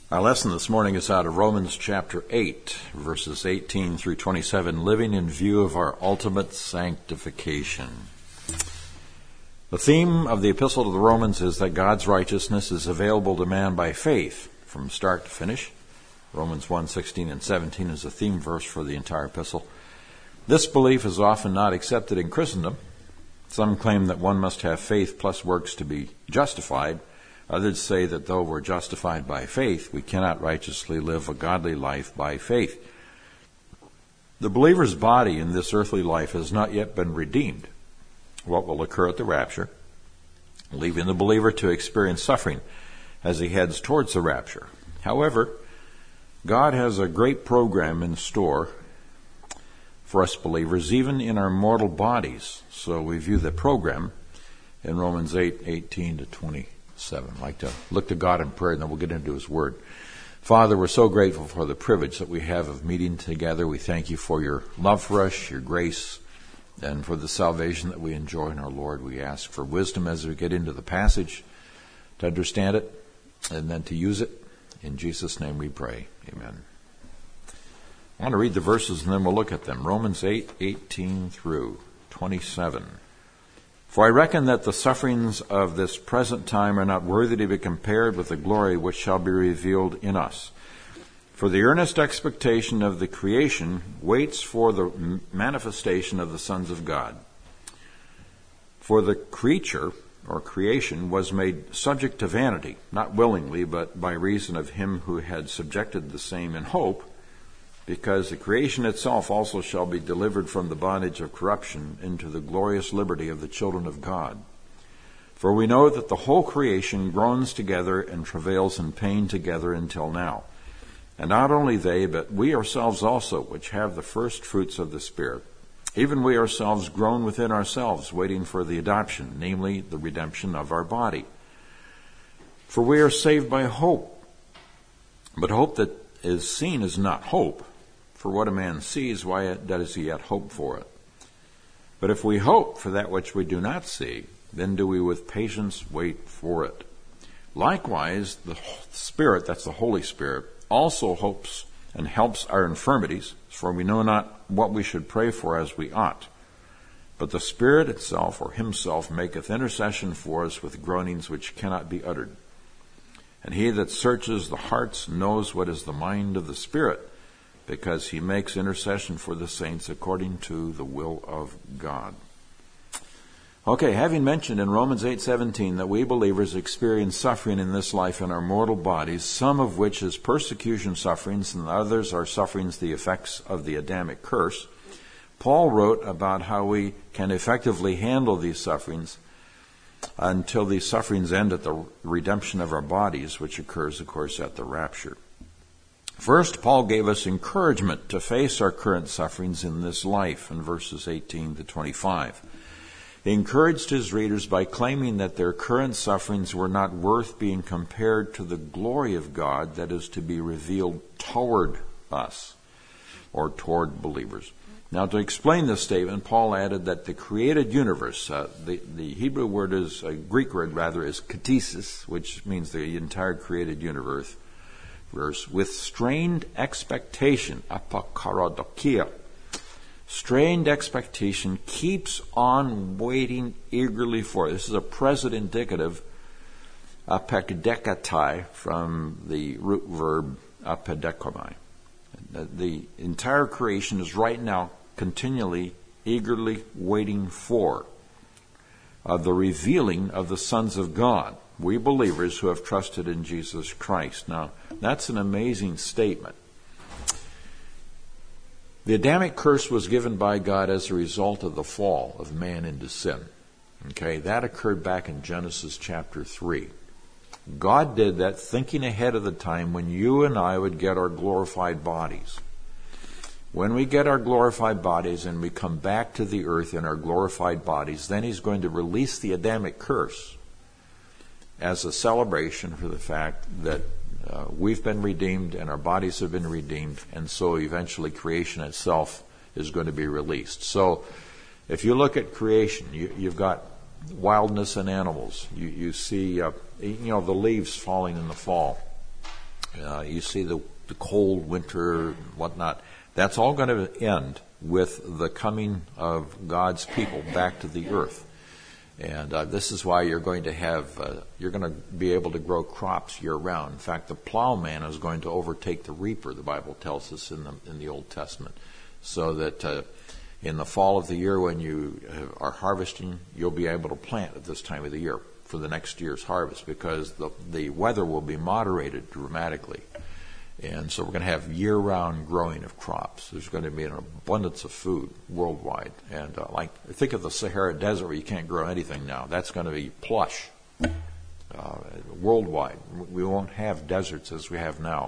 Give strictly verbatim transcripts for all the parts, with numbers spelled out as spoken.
Our lesson this morning is out of Romans chapter eight, verses eighteen through twenty-seven, living in view of our ultimate sanctification. The theme of the epistle to the Romans is that God's righteousness is available to man by faith from start to finish. Romans one, sixteen and seventeen is a theme verse for the entire epistle. This belief is often not accepted in Christendom. Some claim that one must have faith plus works to be justified. Others say that though we're justified by faith, we cannot righteously live a godly life by faith. The believer's body in this earthly life has not yet been redeemed. What will occur at the rapture, leaving the believer to experience suffering as he heads towards the rapture. However, God has a great program in store for us believers, even in our mortal bodies. So we view the program in Romans eight, eighteen to twenty. Seven. I'd like to look to God in prayer, and then we'll get into His Word. Father, we're so grateful for the privilege that we have of meeting together. We thank you for your love for us, your grace, and for the salvation that we enjoy in our Lord. We ask for wisdom as we get into the passage to understand it and then to use it. In Jesus' name we pray. Amen. I want to read the verses and then we'll look at them. Romans eight, eighteen through twenty-seven. For I reckon that the sufferings of this present time are not worthy to be compared with the glory which shall be revealed in us. For the earnest expectation of the creation waits for the manifestation of the sons of God. For the creature, or creation, was made subject to vanity, not willingly, but by reason of him who had subjected the same in hope, because the creation itself also shall be delivered from the bondage of corruption into the glorious liberty of the children of God. For we know that the whole creation groans together and travails in pain together until now. And not only they, but we ourselves also, which have the first fruits of the Spirit, even we ourselves groan within ourselves, waiting for the adoption, namely the redemption of our body. For we are saved by hope. But hope that is seen is not hope. For what a man sees, why does he yet hope for it? But if we hope for that which we do not see, then do we with patience wait for it. Likewise, the Spirit, that's the Holy Spirit, also hopes and helps our infirmities, for we know not what we should pray for as we ought. But the Spirit itself, or himself, maketh intercession for us with groanings which cannot be uttered. And he that searches the hearts knows what is the mind of the Spirit, because he makes intercession for the saints according to the will of God. Okay, having mentioned in Romans eight seventeen that we believers experience suffering in this life in our mortal bodies, some of which is persecution sufferings and others are sufferings the effects of the Adamic curse, Paul wrote about how we can effectively handle these sufferings until these sufferings end at the redemption of our bodies, which occurs, of course, at the rapture. First, Paul gave us encouragement to face our current sufferings in this life in verses eighteen to twenty-five. He encouraged his readers by claiming that their current sufferings were not worth being compared to the glory of God that is to be revealed toward us, or toward believers. Now, to explain this statement, Paul added that the created universe, uh, the, the Hebrew word is, a Greek word rather, is katesis, which means the entire created universe, verse, with strained expectation, apokaradokia. Strained expectation keeps on waiting eagerly for it. This is a present indicative, apekdekatai, from the root verb apedekomai. The entire creation is right now continually, eagerly waiting for uh, the revealing of the sons of God, we believers who have trusted in Jesus Christ. Now, that's an amazing statement. The Adamic curse was given by God as a result of the fall of man into sin. Okay, that occurred back in Genesis chapter three. God did that thinking ahead of the time when you and I would get our glorified bodies. When we get our glorified bodies and we come back to the earth in our glorified bodies, then he's going to release the Adamic curse as a celebration for the fact that uh, we've been redeemed and our bodies have been redeemed, and so eventually creation itself is going to be released. So if you look at creation, you, you've got wildness in animals. You, you see, uh, you know, the leaves falling in the fall. Uh, you see the, the cold winter and whatnot. That's all going to end with the coming of God's people back to the earth. And uh, this is why you're going to have, uh, you're going to be able to grow crops year round. In fact, the plowman is going to overtake the reaper, the Bible tells us in the, in the Old Testament. So that uh, in the fall of the year when you are harvesting, you'll be able to plant at this time of the year for the next year's harvest, because the, the weather will be moderated dramatically. And so we're going to have year-round growing of crops. There's going to be an abundance of food worldwide. And uh, like, think of the Sahara Desert where you can't grow anything now. That's going to be plush uh, worldwide. We won't have deserts as we have now.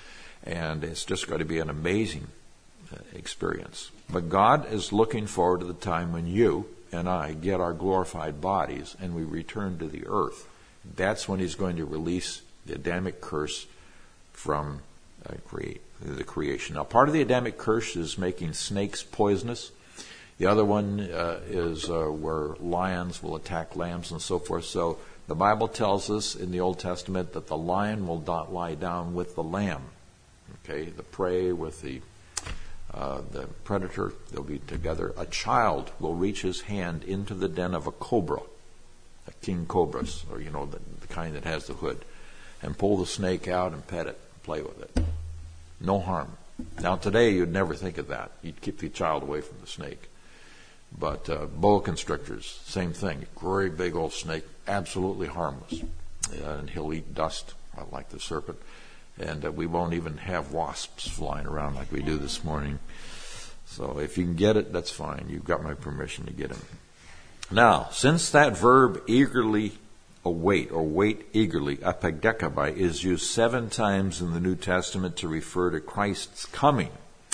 And it's just going to be an amazing uh, experience. But God is looking forward to the time when you and I get our glorified bodies and we return to the earth. That's when He's going to release the Adamic curse from uh, create, the creation. Now, part of the Adamic curse is making snakes poisonous. The other one uh, is uh, where lions will attack lambs and so forth. So the Bible tells us in the Old Testament that the lion will not lie down with the lamb. Okay, the prey with the uh, the predator, they'll be together. A child will reach his hand into the den of a cobra, a king cobras, or you know the, the kind that has the hood, and pull the snake out and pet it, and play with it. No harm. Now today you'd never think of that. You'd keep the child away from the snake. But uh, boa constrictors, same thing. Great big old snake, absolutely harmless. And he'll eat dust like the serpent. And uh, we won't even have wasps flying around like we do this morning. So if you can get it, that's fine. You've got my permission to get him. Now, since that verb eagerly await or wait eagerly, apegdekabai, is used seven times in the New Testament to refer to Christ's coming.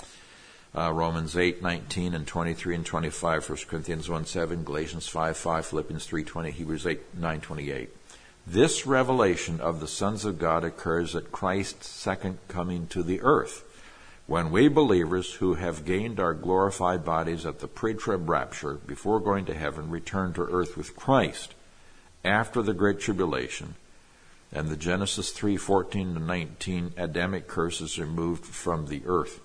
Uh, Romans eight nineteen and twenty-three and twenty-five, First Corinthians one seven, Galatians five five, Philippians three twenty, Hebrews eight nine twenty-eight. This revelation of the sons of God occurs at Christ's second coming to the earth, when we believers who have gained our glorified bodies at the pre-trib rapture before going to heaven return to earth with Christ after the Great Tribulation, and the Genesis three fourteen to nineteen Adamic curse is removed from the earth.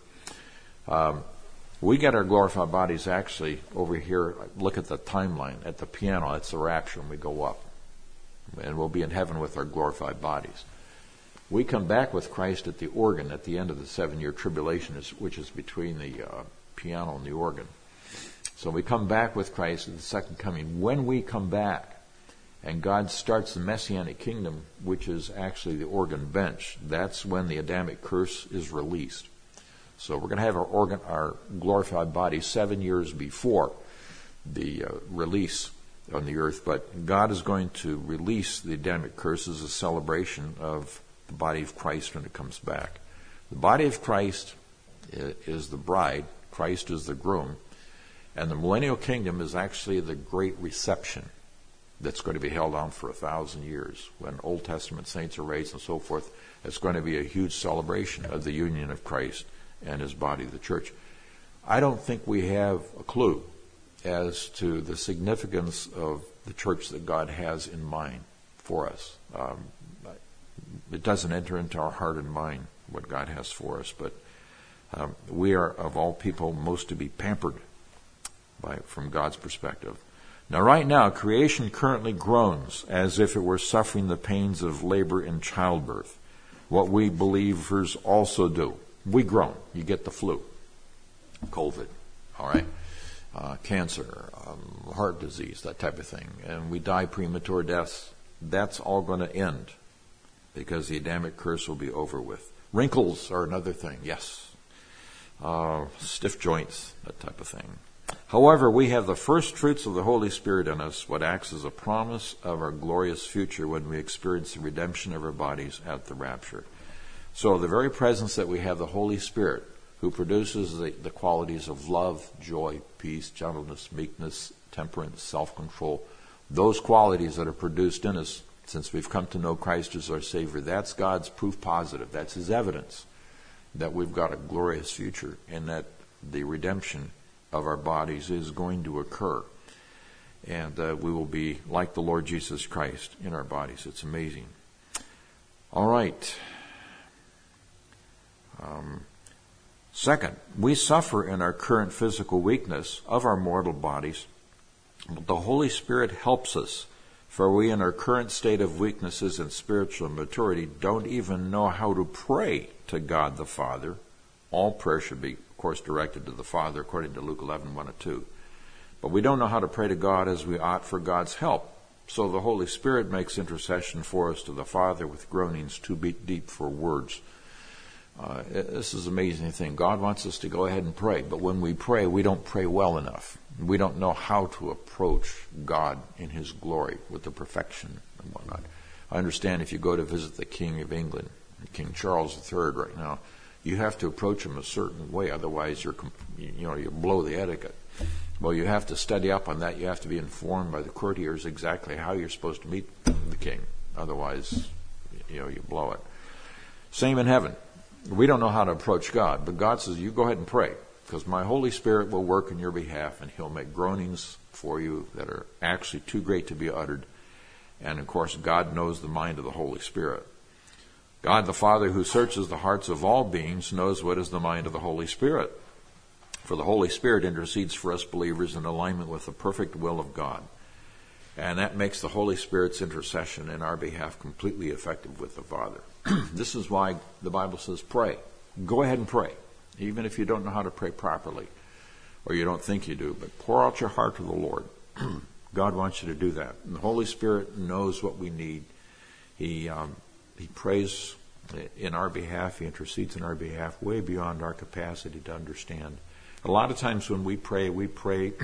Um, we get our glorified bodies actually over here. Look at the timeline. At the piano, it's the rapture, and we go up. And we'll be in heaven with our glorified bodies. We come back with Christ at the organ at the end of the seven-year tribulation, which is between the uh, piano and the organ. So we come back with Christ at the second coming. When we come back and God starts the Messianic kingdom, which is actually the organ bench, that's when the Adamic curse is released. So we're going to have our organ, our glorified body seven years before the uh, release on the earth, but God is going to release the Adamic curse as a celebration of the body of Christ when it comes back. The body of Christ is the bride, Christ is the groom, and the millennial kingdom is actually the great reception that's going to be held on for a thousand years. When Old Testament saints are raised and so forth, it's going to be a huge celebration of the union of Christ and His body, the church. I don't think we have a clue as to the significance of the church that God has in mind for us. Um, it doesn't enter into our heart and mind what God has for us, but um, we are, of all people, most to be pampered by from God's perspective. Now, right now, creation currently groans as if it were suffering the pains of labor in childbirth. What we believers also do. We groan. You get the flu, COVID, all right? Uh, cancer, um, heart disease, that type of thing. And we die premature deaths. That's all going to end because the Adamic curse will be over with. Wrinkles are another thing, yes. Uh, stiff joints, that type of thing. However, we have the first fruits of the Holy Spirit in us, what acts as a promise of our glorious future when we experience the redemption of our bodies at the rapture. So the very presence that we have, the Holy Spirit, who produces the, the qualities of love, joy, peace, gentleness, meekness, temperance, self-control, those qualities that are produced in us since we've come to know Christ as our Savior, that's God's proof positive. That's His evidence that we've got a glorious future and that the redemption of our bodies is going to occur. And uh, we will be like the Lord Jesus Christ in our bodies. It's amazing. All right. Um, second, we suffer in our current physical weakness of our mortal bodies, but the Holy Spirit helps us, for we in our current state of weaknesses and spiritual maturity don't even know how to pray to God the Father. All prayer should be, of course, directed to the Father, according to Luke eleven, one and two. But we don't know how to pray to God as we ought for God's help. So the Holy Spirit makes intercession for us to the Father with groanings too deep for words. Uh, this is an amazing thing. God wants us to go ahead and pray, but when we pray, we don't pray well enough. We don't know how to approach God in His glory with the perfection and whatnot. I understand if you go to visit the King of England, King Charles the Third right now, you have to approach him a certain way, otherwise you're, you know, you blow the etiquette. Well, you have to study up on that. You have to be informed by the courtiers exactly how you're supposed to meet the king. Otherwise, you know, you blow it. Same in heaven. We don't know how to approach God, but God says, you go ahead and pray, because my Holy Spirit will work in your behalf, and He'll make groanings for you that are actually too great to be uttered. And, of course, God knows the mind of the Holy Spirit. God the Father, who searches the hearts of all beings, knows what is the mind of the Holy Spirit. For the Holy Spirit intercedes for us believers in alignment with the perfect will of God. And that makes the Holy Spirit's intercession in our behalf completely effective with the Father. This is why the Bible says pray. Go ahead and pray, even if you don't know how to pray properly, or you don't think you do. But pour out your heart to the Lord. God wants you to do that. And the Holy Spirit knows what we need. He um, He prays in our behalf. He intercedes in our behalf way beyond our capacity to understand. A lot of times when we pray, we pray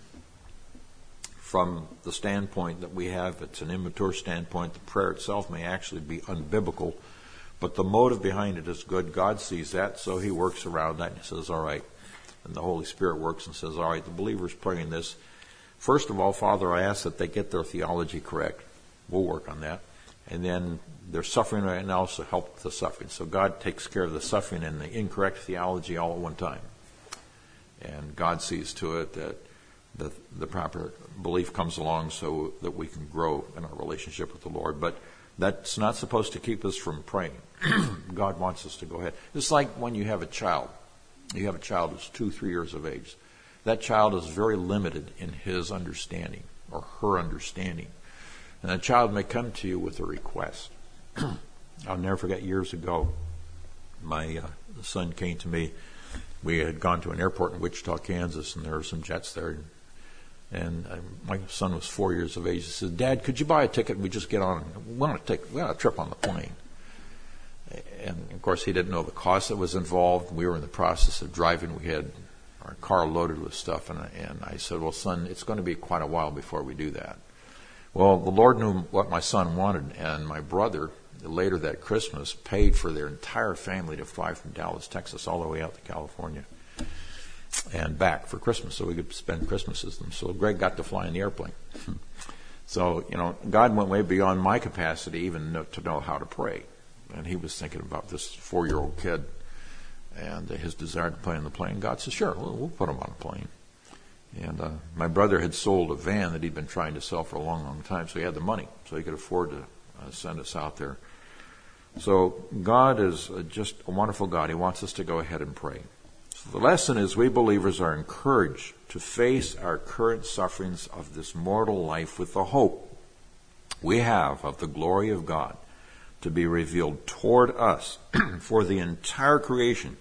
from the standpoint that we have. It's an immature standpoint. The prayer itself may actually be unbiblical, but the motive behind it is good. God sees that, so He works around that and He says, all right. And the Holy Spirit works and says, all right, the believer's praying this. First of all, Father, I ask that they get their theology correct. We'll work on that. And then they're suffering right now, so help with the suffering. So God takes care of the suffering and the incorrect theology all at one time. And God sees to it that the, the proper belief comes along so that we can grow in our relationship with the Lord. But that's not supposed to keep us from praying. God wants us to go ahead. It's like when you have a child. You have a child who's two, three years of age. That child is very limited in his understanding or her understanding. And a child may come to you with a request. I'll never forget years ago, my uh, son came to me. We had gone to an airport in Wichita, Kansas, and there were some jets there. And uh, my son was four years of age. He said, Dad, could you buy a ticket and we just get on? We want to take we want a trip on the plane. And, of course, he didn't know the cost that was involved. We were in the process of driving. We had our car loaded with stuff. And, and I said, well, son, it's going to be quite a while before we do that. Well, the Lord knew what my son wanted, and my brother, later that Christmas, paid for their entire family to fly from Dallas, Texas, all the way out to California and back for Christmas so we could spend Christmas with them. So Greg got to fly in the airplane. So, you know, God went way beyond my capacity even to know how to pray. And he was thinking about this four-year-old kid and his desire to play on the plane. God said, sure, we'll, we'll put him on a plane. And uh, my brother had sold a van that he'd been trying to sell for a long, long time, so he had the money, so he could afford to uh, send us out there. So God is uh, just a wonderful God. He wants us to go ahead and pray. So the lesson is we believers are encouraged to face our current sufferings of this mortal life with the hope we have of the glory of God to be revealed toward us. For the entire creation,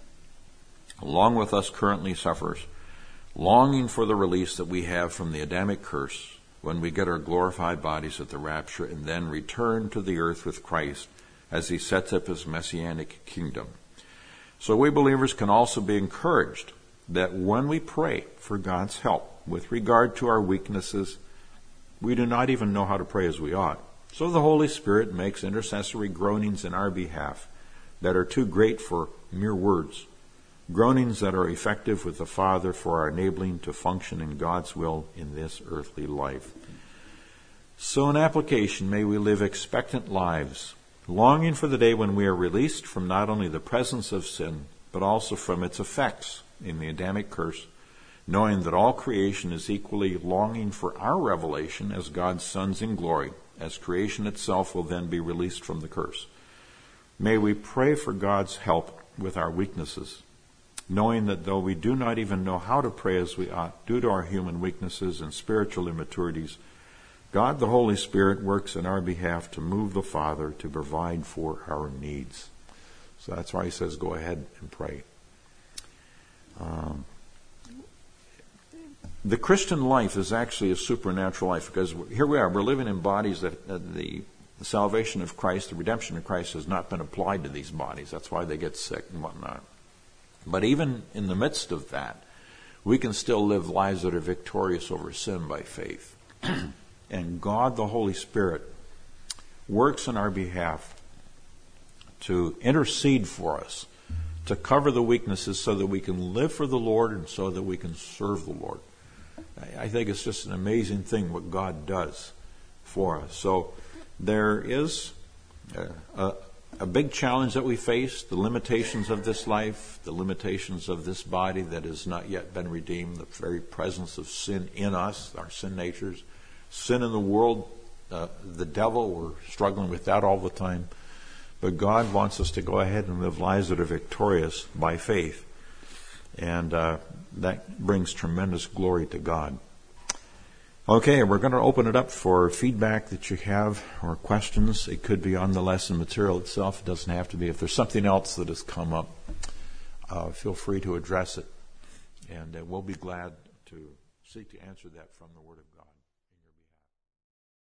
along with us currently suffers, longing for the release that we have from the Adamic curse when we get our glorified bodies at the rapture and then return to the earth with Christ as He sets up His messianic kingdom. So we believers can also be encouraged that when we pray for God's help with regard to our weaknesses, we do not even know how to pray as we ought. So the Holy Spirit makes intercessory groanings in our behalf that are too great for mere words. Groanings that are effective with the Father for our enabling to function in God's will in this earthly life. So in application, may we live expectant lives, longing for the day when we are released from not only the presence of sin, but also from its effects in the Adamic curse, knowing that all creation is equally longing for our revelation as God's sons in glory, as creation itself will then be released from the curse. May we pray for God's help with our weaknesses, knowing that though we do not even know how to pray as we ought, due to our human weaknesses and spiritual immaturities, God the Holy Spirit works in our behalf to move the Father to provide for our needs. So that's why he says, go ahead and pray. Um, the Christian life is actually a supernatural life, because here we are, we're living in bodies that uh, the, the salvation of Christ, the redemption of Christ has not been applied to these bodies. That's why they get sick and whatnot. But even in the midst of that, we can still live lives that are victorious over sin by faith. And God, the Holy Spirit, works on our behalf to intercede for us, to cover the weaknesses so that we can live for the Lord and so that we can serve the Lord. I think it's just an amazing thing what God does for us. So there is a, a, a big challenge that we face, the limitations of this life, the limitations of this body that has not yet been redeemed, the very presence of sin in us, our sin natures, sin in the world, uh, the devil, we're struggling with that all the time. But God wants us to go ahead and live lives that are victorious by faith. And uh, that brings tremendous glory to God. Okay, we're going to open it up for feedback that you have or questions. It could be on the lesson material itself. It doesn't have to be. If there's something else that has come up, uh, feel free to address it. And uh, we'll be glad to seek to answer that from the Word of God.